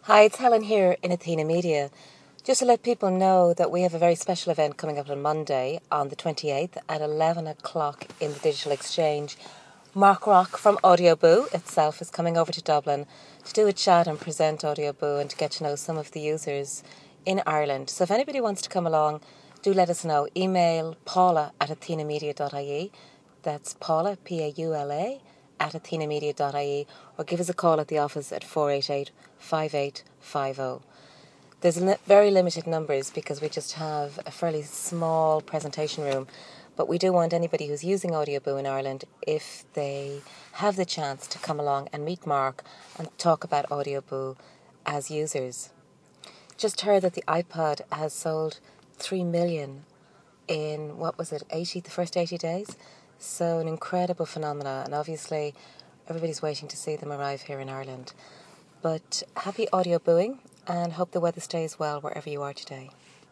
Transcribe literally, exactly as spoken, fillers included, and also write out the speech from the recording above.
Hi, it's Helen here in Athena Media. Just to let people know that we have a very special event coming up on Monday on the twenty-eighth at eleven o'clock in the Digital Exchange. Mark Rock from Audioboo itself is coming over to Dublin to do a chat and present Audioboo and to get to know some of the users in Ireland. So if anybody wants to come along, do let us know. Email paula at athenamedia dot I E. That's Paula, P A U L A, at athenamedia dot I E, or give us a call at the office at four eight eight, five eight five zero. There's li- very limited numbers because we just have a fairly small presentation room, but we do want anybody who's using Audioboo in Ireland, if they have the chance, to come along and meet Mark and talk about Audioboo as users. Just heard that the iPod has sold three million in, what was it, eighty, the first eighty days? So an incredible phenomena, and obviously everybody's waiting to see them arrive here in Ireland. But happy audio booing, and hope the weather stays well wherever you are today.